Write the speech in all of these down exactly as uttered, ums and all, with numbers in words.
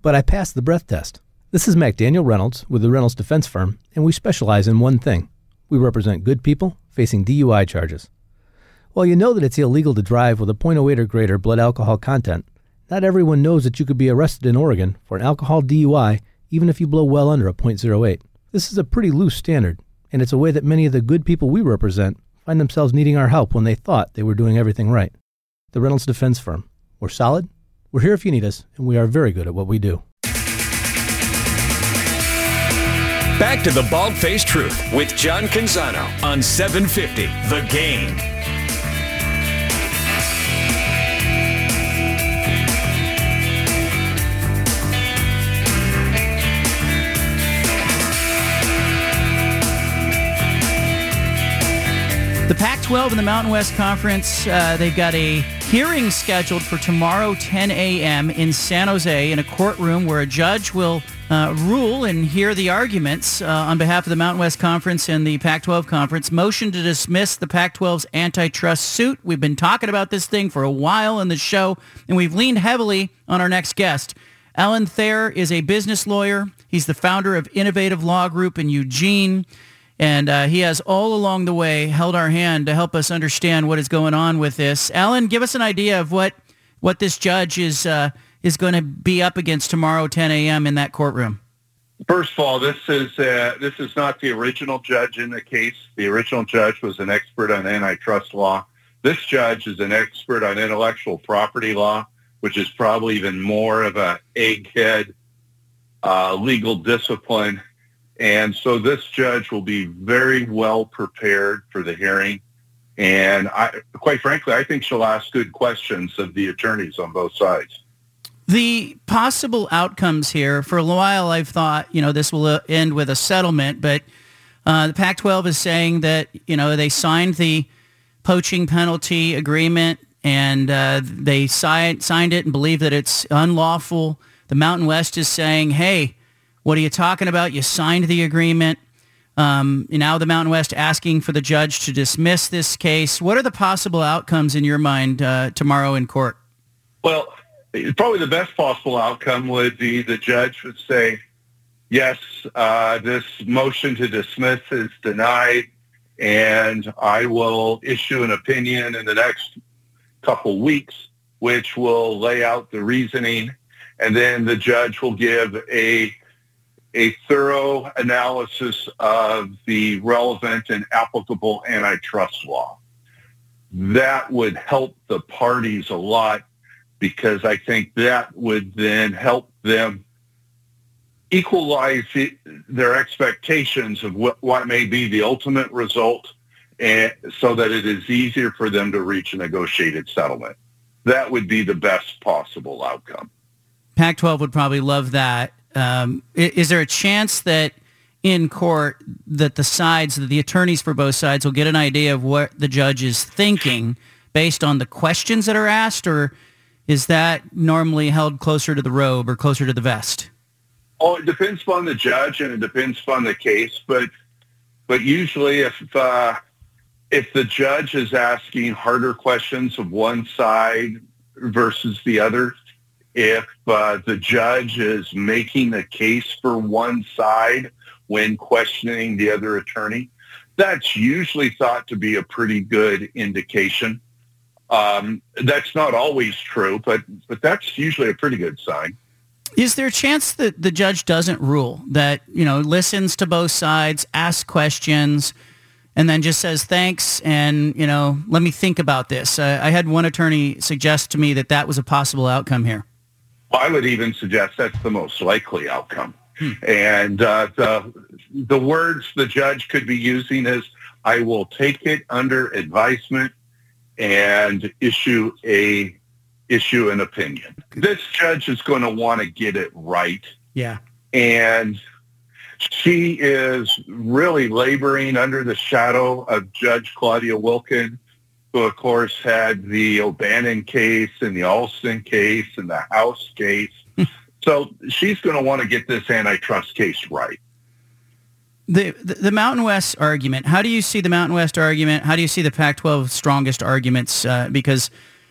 but I passed the breath test. This is McDaniel Reynolds with the Reynolds Defense Firm, and we specialize in one thing. We represent good people facing D U I charges. While you know that it's illegal to drive with a point oh eight or greater blood alcohol content, not everyone knows that you could be arrested in Oregon for an alcohol D U I even if you blow well under a point oh eight. This is a pretty loose standard, and it's a way that many of the good people we represent find themselves needing our help when they thought they were doing everything right. The Reynolds Defense Firm. We're solid, we're here if you need us, and we are very good at what we do. Back to the Bald-Faced Truth with John Canzano on seven fifty The Game. The Pac twelve and the Mountain West Conference, uh, they've got a hearing scheduled for tomorrow, ten a.m. in San Jose in a courtroom where a judge will uh, rule and hear the arguments uh, on behalf of the Mountain West Conference and the Pac twelve Conference. Motion to dismiss the Pac twelve's antitrust suit. We've been talking about this thing for a while in the show, and we've leaned heavily on our next guest. Alan Thayer is a business lawyer. He's the founder of Innovative Law Group in Eugene. And uh, he has all along the way held our hand to help us understand what is going on with this. Alan, give us an idea of what what this judge is uh, is going to be up against tomorrow, ten a.m. in that courtroom. First of all, this is uh, this is not the original judge in the case. The original judge was an expert on antitrust law. This judge is an expert on intellectual property law, which is probably even more of a egghead uh, legal discipline. And so this judge will be very well prepared for the hearing. And I, quite frankly, I think she'll ask good questions of the attorneys on both sides. The possible outcomes here, for a while I've thought, you know, this will end with a settlement, but uh, the Pac twelve is saying that, you know, they signed the poaching penalty agreement and uh, they signed, signed it and believe that it's unlawful. The Mountain West is saying, hey, what are you talking about? You signed the agreement. Um, now the Mountain West asking for the judge to dismiss this case. What are the possible outcomes in your mind uh, tomorrow in court? Well, probably the best possible outcome would be the judge would say, yes, uh, this motion to dismiss is denied, and I will issue an opinion in the next couple weeks, which will lay out the reasoning, and then the judge will give a a thorough analysis of the relevant and applicable antitrust law. That would help the parties a lot because I think that would then help them equalize it, their expectations of what, what may be the ultimate result, and so that it is easier for them to reach a negotiated settlement. That would be the best possible outcome. Pac twelve would probably love that. Um, is there a chance that in court that the sides, that the attorneys for both sides will get an idea of what the judge is thinking based on the questions that are asked, or is that normally held closer to the robe or closer to the vest? Oh, it depends upon the judge and it depends upon the case, but but usually if uh, if the judge is asking harder questions of one side versus the other, if uh, the judge is making a case for one side when questioning the other attorney, that's usually thought to be a pretty good indication. Um, that's not always true, but, but that's usually a pretty good sign. Is there a chance that the judge doesn't rule, that, you know, listens to both sides, asks questions, and then just says thanks and, you know, let me think about this? Uh, I had one attorney suggest to me that that was a possible outcome here. I would even suggest that's the most likely outcome. Hmm. And uh, the, the words the judge could be using is, I will take it under advisement and issue a issue an opinion. This judge is going to want to get it right. Yeah. And she is really laboring under the shadow of Judge Claudia Wilken, who, of course, had the O'Bannon case and the Alston case and the House case. So she's going to want to get this antitrust case right. The, the the Mountain West argument, how do you see the Mountain West argument? How do you see the Pac twelve strongest arguments? Uh, because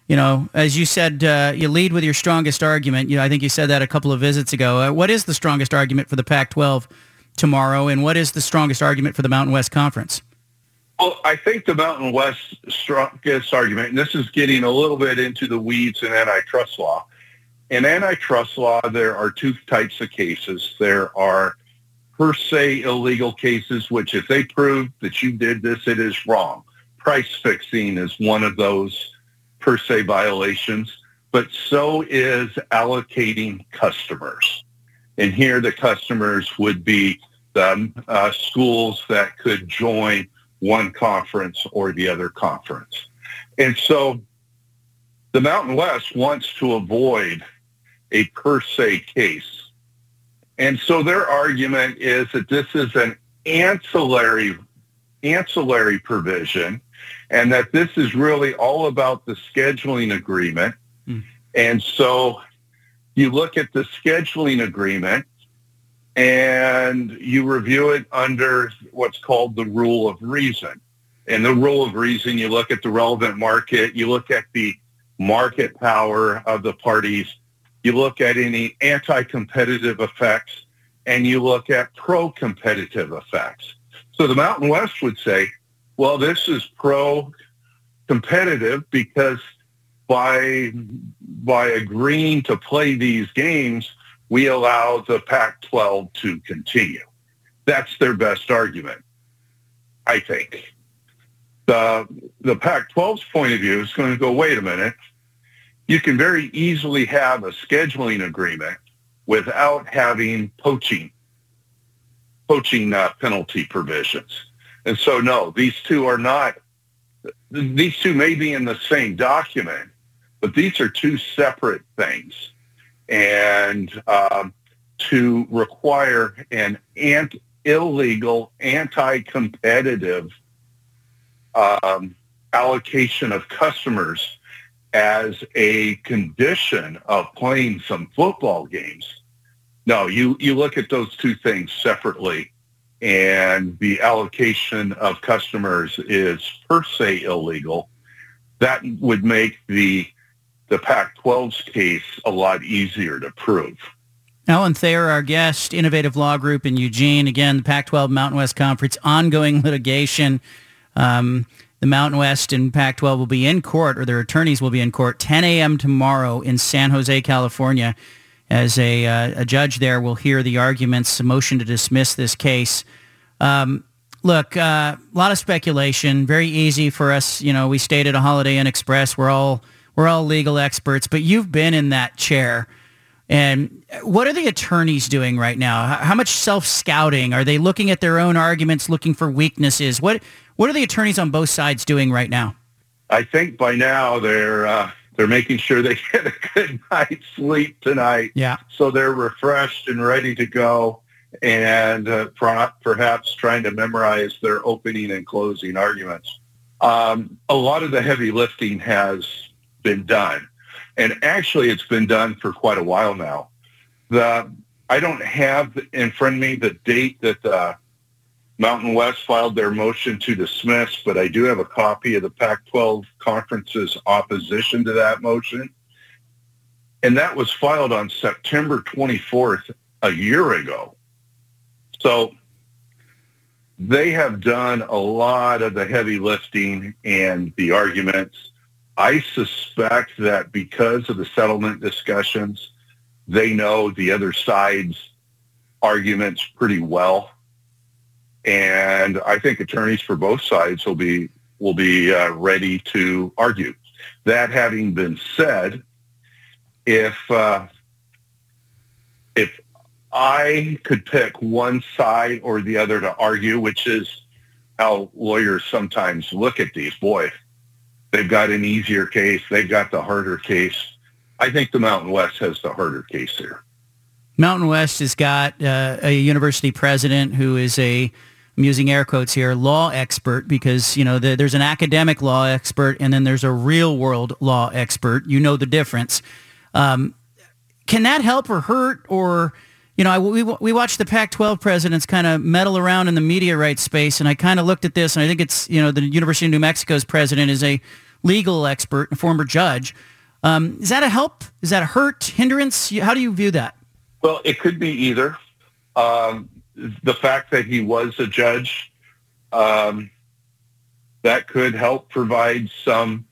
you know, as you said, uh, you lead with your strongest argument. You know, I think you said that a couple of visits ago. Uh, what is the strongest argument for the Pac twelve tomorrow, and what is the strongest argument for the Mountain West Conference? Well, I think the Mountain West strongest argument, and this is getting a little bit into the weeds in antitrust law. In antitrust law, there are two types of cases. There are per se illegal cases, which if they prove that you did this, it is wrong. Price fixing is one of those per se violations, but so is allocating customers. And here the customers would be the uh, schools that could join one conference or the other conference. And so the Mountain West wants to avoid a per se case. And so their argument is that this is an ancillary ancillary provision and that this is really all about the scheduling agreement. Mm. And so you look at the scheduling agreement and you review it under what's called the rule of reason. And the rule of reason, you look at the relevant market, you look at the market power of the parties, you look at any anti-competitive effects, and you look at pro-competitive effects. So the Mountain West would say, well, this is pro-competitive because by, by agreeing to play these games, we allow the Pac twelve to continue. That's their best argument, I think. The, the Pac twelve's point of view is going to go, wait a minute, you can very easily have a scheduling agreement without having poaching, poaching uh, penalty provisions. And so, no, these two are not, these two may be in the same document, but these are two separate things. And um, to require an ant- illegal, anti-competitive um, allocation of customers as a condition of playing some football games. No, you, you look at those two things separately, and the allocation of customers is per se illegal. That would make the the Pac twelve's case a lot easier to prove. Alan Thayer, our guest, Innovative Law Group in Eugene. Again, the Pac twelve Mountain West Conference, ongoing litigation. Um, the Mountain West and Pac twelve will be in court, or their attorneys will be in court, ten a.m. tomorrow in San Jose, California, as a, uh, a judge there will hear the arguments, a motion to dismiss this case. Um, look, uh, a lot of speculation, very easy for us. You know, we stayed at a Holiday Inn Express. We're all we're all legal experts, but you've been in that chair. And what are the attorneys doing right now? How much self-scouting? Are they looking at their own arguments, looking for weaknesses? What What are the attorneys on both sides doing right now? I think by now they're uh, they're making sure they get a good night's sleep tonight. Yeah. So they're refreshed and ready to go, and uh, perhaps trying to memorize their opening and closing arguments. Um, a lot of the heavy lifting has been done. And actually, it's been done for quite a while now. The I don't have in front of me the date that the Mountain West filed their motion to dismiss, but I do have a copy of the Pac twelve Conference's opposition to that motion. And that was filed on September twenty-fourth, a year ago. So they have done a lot of the heavy lifting and the arguments. I suspect that because of the settlement discussions, they know the other side's arguments pretty well. And I think attorneys for both sides will be will be uh, ready to argue. That having been said, if uh, if I could pick one side or the other to argue, which is how lawyers sometimes look at these, boy, they've got an easier case. They've got the harder case. I think the Mountain West has the harder case here. Mountain West has got uh, a university president who is a, I'm using air quotes here, law expert, because, you know, the, there's an academic law expert and then there's a real world law expert. You know the difference. Um, can that help or hurt? Or, you know, I, we, we watched the Pac twelve presidents kind of meddle around in the media rights space, and I kind of looked at this, and I think it's, you know, the University of New Mexico's president is a legal expert, a former judge. Um, is that a help? Is that a hurt, hindrance? How do you view that? Well, it could be either. Um, the fact that he was a judge, um, that could help provide some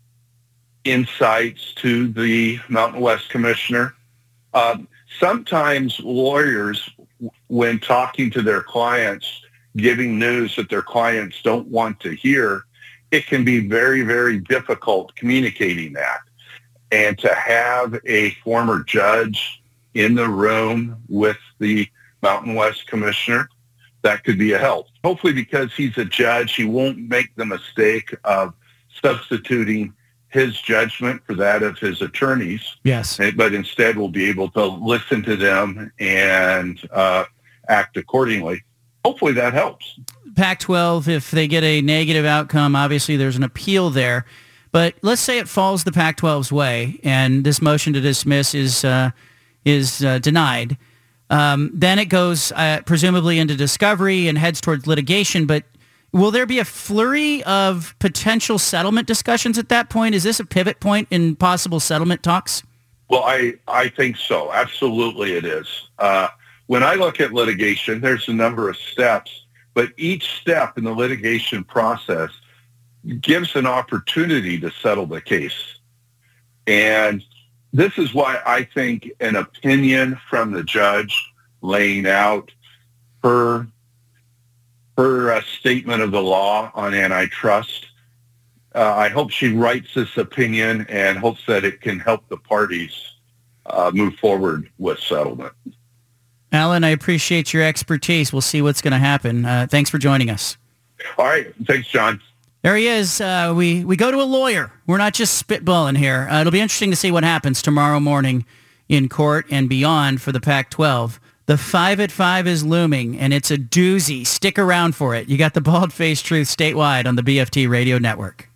insights to the Mountain West Commissioner. Um, sometimes lawyers, when talking to their clients, giving news that their clients don't want to hear, it can be very, very difficult communicating that. And to have a former judge in the room with the Mountain West Commissioner, that could be a help. Hopefully, because he's a judge, he won't make the mistake of substituting his judgment for that of his attorneys. Yes. But instead will be able to listen to them and uh, act accordingly. Hopefully that helps. Pac twelve, if they get a negative outcome, obviously there's an appeal there. But let's say it falls the Pac twelve's way and this motion to dismiss is uh, is uh, denied. Um, then it goes uh, presumably into discovery and heads towards litigation. But will there be a flurry of potential settlement discussions at that point? Is this a pivot point in possible settlement talks? Well, I, I think so. Absolutely it is. Uh, when I look at litigation, there's a number of steps, but each step in the litigation process gives an opportunity to settle the case. And this is why I think an opinion from the judge laying out her, her uh, statement of the law on antitrust, uh, I hope she writes this opinion and hopes that it can help the parties uh, move forward with settlement. Alan, I appreciate your expertise. We'll see what's going to happen. Uh, thanks for joining us. All right. Thanks, John. There he is. Uh, we, we go to a lawyer. We're not just spitballing here. Uh, it'll be interesting to see what happens tomorrow morning in court and beyond for the Pac twelve. The five at five is looming, and it's a doozy. Stick around for it. You got the Bald Faced Truth statewide on the B F T Radio Network.